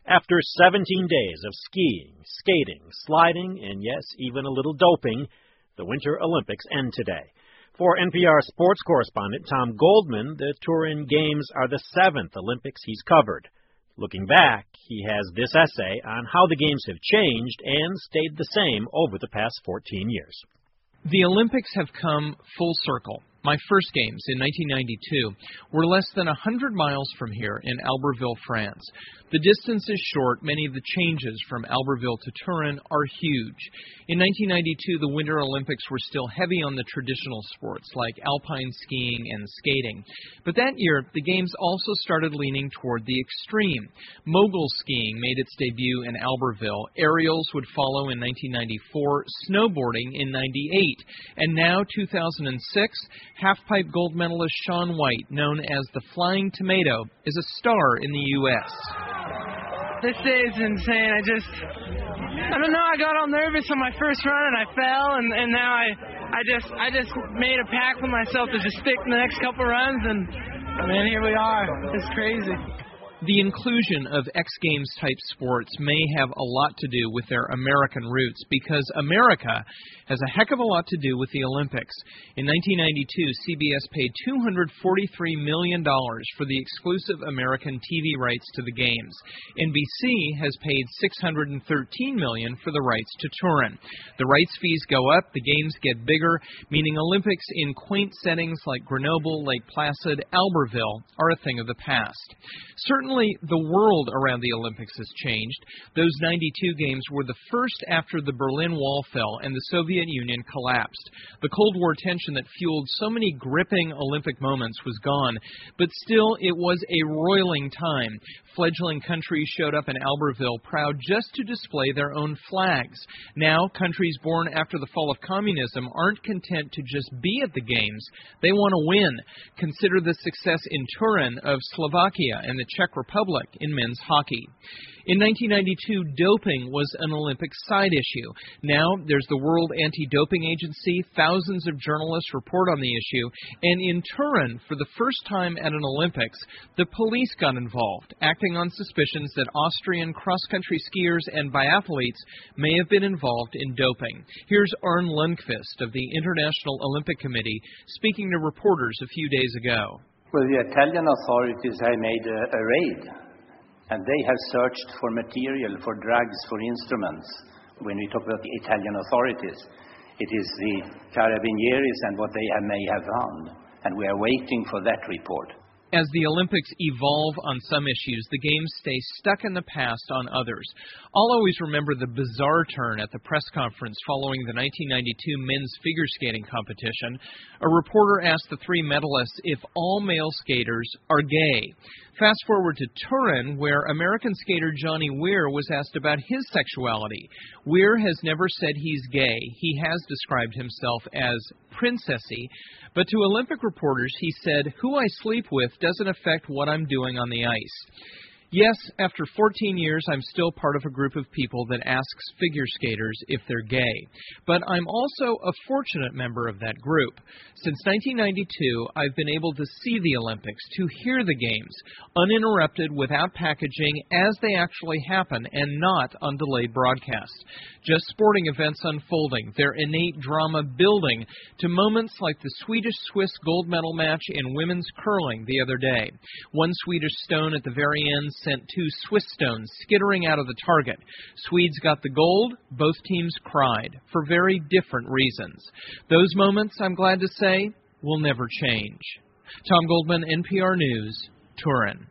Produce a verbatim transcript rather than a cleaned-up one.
After seventeen days of skiing, skating, sliding, and yes, even a little doping, the Winter Olympics end today. For N P R sports correspondent Tom Goldman, the Turin Games are the seventh Olympics he's covered. Looking back, he has this essay on how the Games have changed and stayed the same over the past fourteen years. The Olympics have come full circle. My first Games in nineteen ninety-two were less than one hundred miles from here in Albertville, France. The distance is short. Many of the changes from Albertville to Turin are huge. In nineteen ninety-two, the Winter Olympics were still heavy on the traditional sports like alpine skiing and skating. But that year, the Games also started leaning toward the extreme. Mogul skiing made its debut in Albertville. Aerials would follow in nineteen ninety-four, snowboarding in ninety-eight, and now two thousand six, half-pipe gold medalist Shaun White, known as the Flying Tomato, is a star in the U S This day is insane. I just, I don't know, I got all nervous on my first run and I fell, and, and now I, I just, I just made a pact with myself to just stick in the next couple runs, and man, here we are. It's crazy. The inclusion of X Games-type sports may have a lot to do with their American roots, because America has a heck of a lot to do with the Olympics. In nineteen ninety-two, C B S paid two hundred forty-three million dollars for the exclusive American T V rights to the Games. N B C has paid six hundred thirteen million dollars for the rights to Turin. The rights fees go up, the Games get bigger, meaning Olympics in quaint settings like Grenoble, Lake Placid, Albertville are a thing of the past. Certainly, the world around the Olympics has changed. Those ninety-two Games were the first after the Berlin Wall fell and the Soviet Union collapsed. The Cold War tension that fueled so many gripping Olympic moments was gone, but still it was a roiling time. Fledgling countries showed up in Albertville proud just to display their own flags. Now, countries born after the fall of communism aren't content to just be at the Games. They want to win. Consider the success in Turin of Slovakia and the Czech Republic in men's hockey. In nineteen ninety-two, doping was an Olympic side issue. Now there's the World Anti-Doping Agency, thousands of journalists report on the issue, and in Turin, for the first time at an Olympics, the police got involved, acting on suspicions that Austrian cross-country skiers and biathletes may have been involved in doping. Here's Arne Lundqvist of the International Olympic Committee speaking to reporters a few days ago. Well, the Italian authorities have made a, a raid, and they have searched for material, for drugs, for instruments. When we talk about the Italian authorities, it is the Carabinieri and what they have, may have found, and we are waiting for that report. As the Olympics evolve on some issues, the Games stay stuck in the past on others. I'll always remember the bizarre turn at the press conference following the nineteen ninety-two men's figure skating competition. A reporter asked the three medalists if all male skaters are gay. Fast forward to Turin, where American skater Johnny Weir was asked about his sexuality. Weir has never said he's gay. He has described himself as princessy, but to Olympic reporters he said, "Who I sleep with doesn't affect what I'm doing on the ice." Yes, after fourteen years, I'm still part of a group of people that asks figure skaters if they're gay. But I'm also a fortunate member of that group. Since nineteen ninety-two, I've been able to see the Olympics, to hear the Games, uninterrupted, without packaging, as they actually happen, and not on delayed broadcast. Just sporting events unfolding, their innate drama building, to moments like the Swedish-Swiss gold medal match in women's curling the other day. One Swedish stone at the very end sent two Swiss stones skittering out of the target. Swedes got the gold, both teams cried, for very different reasons. Those moments, I'm glad to say, will never change. Tom Goldman, N P R News, Turin.